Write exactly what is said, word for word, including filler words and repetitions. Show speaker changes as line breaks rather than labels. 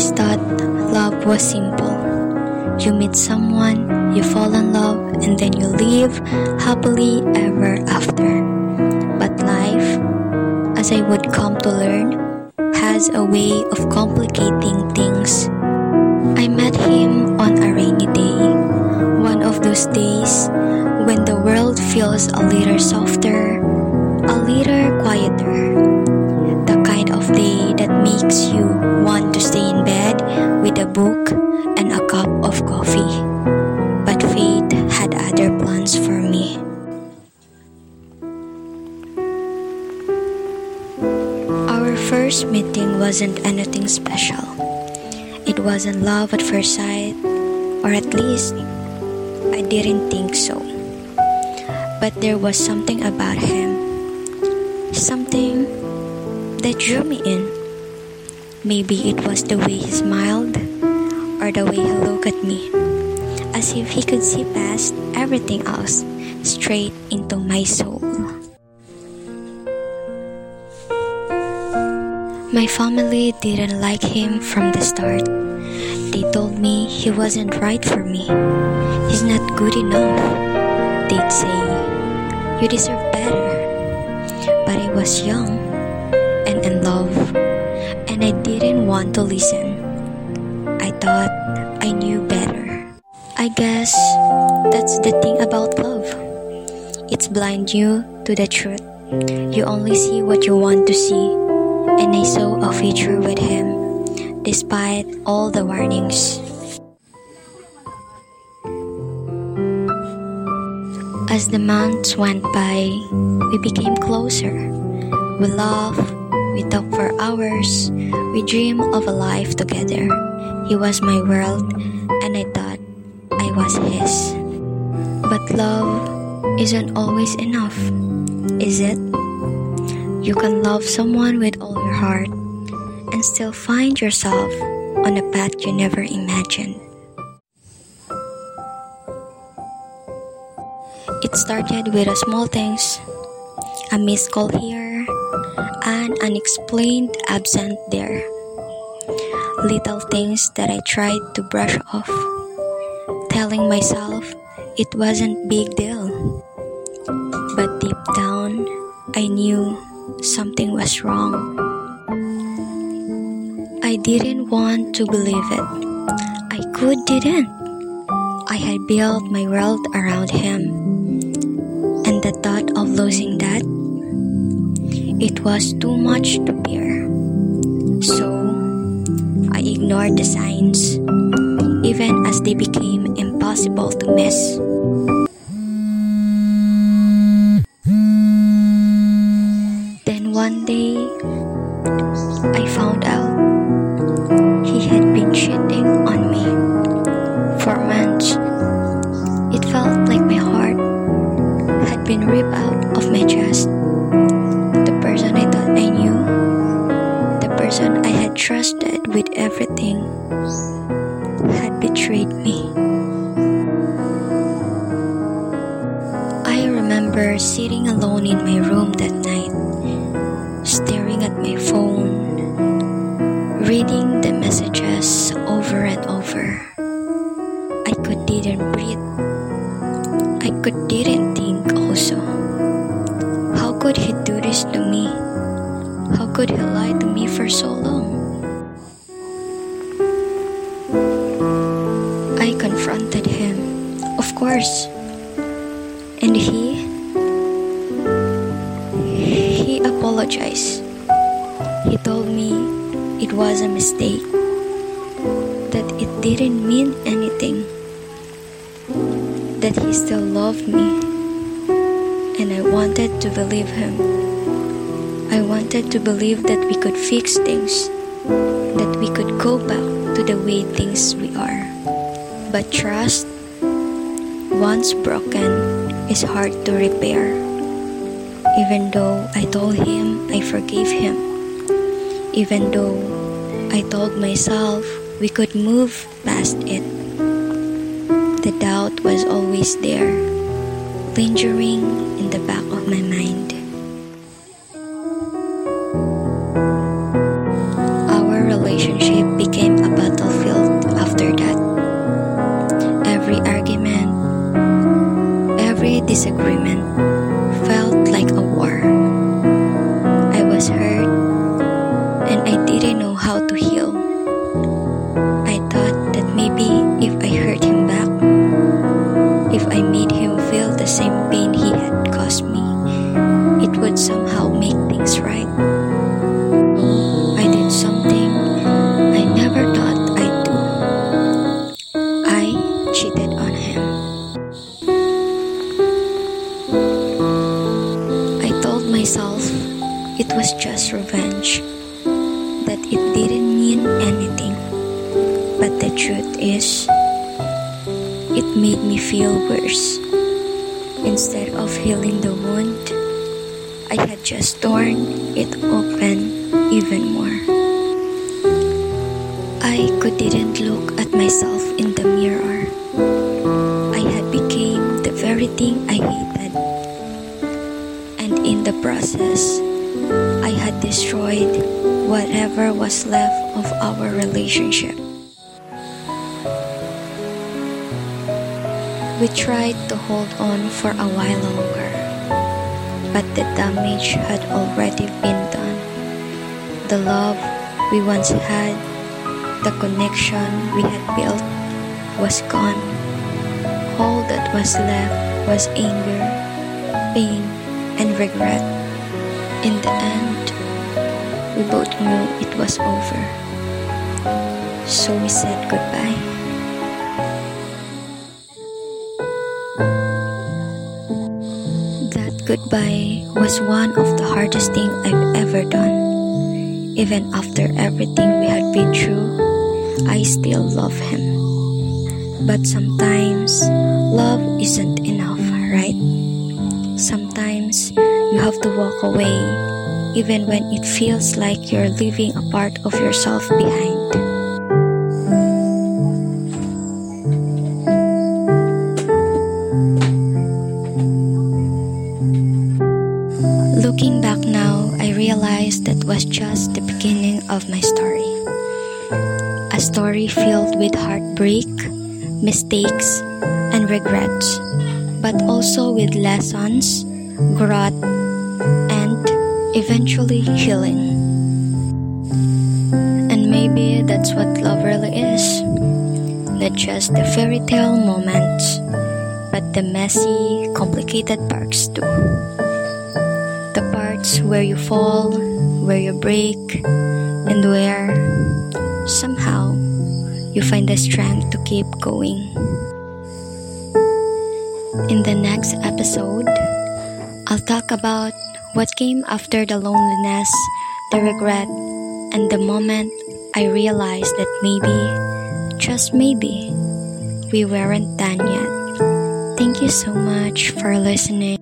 always thought love was simple. You meet someone, you fall in love, and then you live happily ever after. But life, as I would come to learn, has a way of complicating things. I met him on a rainy day, one of those days when the world feels a little softer, a little quieter. The kind of day that makes you want to stay in bed with a book and a cup of coffee. But fate had other plans for me. Our first meeting wasn't anything special. It wasn't love at first sight, or at least I didn't think so. But there was something about him, something that drew me in. Maybe it was the way he smiled, or the way he looked at me, as if he could see past everything else, straight into my soul. My family didn't like him from the start. They told me he wasn't right for me. He's not good enough. They'd say, "You deserve better." But I was young and in love, and I didn't want to listen. I thought I knew better. I guess that's the thing about love. It's blind you to the truth. You only see what you want to see. And I saw a future with him, despite all the warnings. As the months went by, we became closer. We laughed, we talked for hours, we dreamed of a life together. He was my world, and I thought I was his. But love isn't always enough, is it? You can love someone with all your heart and still find yourself on a path you never imagined. It started with a small things, a missed call here, an unexplained absent there. Little things that I tried to brush off, telling myself it wasn't big deal. But deep down, I knew something was wrong. I didn't want to believe it. I could didn't. I had built my world around him, and the thought of losing that, it was too much to bear. So I ignored the signs, even as they became impossible to miss. One day, I found out he had been cheating on me. For months, it felt like my heart had been ripped out of my chest. The person I thought I knew, the person I had trusted with everything, had betrayed me. I remember sitting alone in my room that night, staring at my phone, reading the messages over and over. I could didn't breathe. I could didn't think also. How could he do this to me? How could he lie to me for so long? I confronted him, of course. And he He apologized. He told me it was a mistake, that it didn't mean anything, that he still loved me, and I wanted to believe him. I wanted to believe that we could fix things, that we could go back to the way things we are. But trust, once broken, is hard to repair. Even though I told him I forgave him, even though I told myself we could move past it, the doubt was always there, lingering in the back of my mind. Our relationship became a myself it was just revenge, that it didn't mean anything. But the truth is, it made me feel worse. Instead of healing the wound, I had just torn it open even more. I couldn't look at myself in the mirror. I had become the very thing I hated. And in the process, I had destroyed whatever was left of our relationship. We tried to hold on for a while longer, but the damage had already been done. The love we once had, the connection we had built, was gone. All that was left was anger, pain, and regret. In the end, we both knew it was over. So we said goodbye. That goodbye was one of the hardest things I've ever done. Even after everything we had been through, I still love him. But sometimes, love isn't enough, right? Sometimes, you have to walk away, even when it feels like you're leaving a part of yourself behind. Looking back now, I realized that was just the beginning of my story. A story filled with heartbreak, mistakes, and regrets, but also with lessons, growth, and eventually healing. And maybe that's what love really is. Not just the fairy tale moments, but the messy, complicated parts too. The parts where you fall, where you break, and where, somehow, you find the strength to keep going. In the next episode, I'll talk about what came after the loneliness, the regret, and the moment I realized that maybe, just maybe, we weren't done yet. Thank you so much for listening.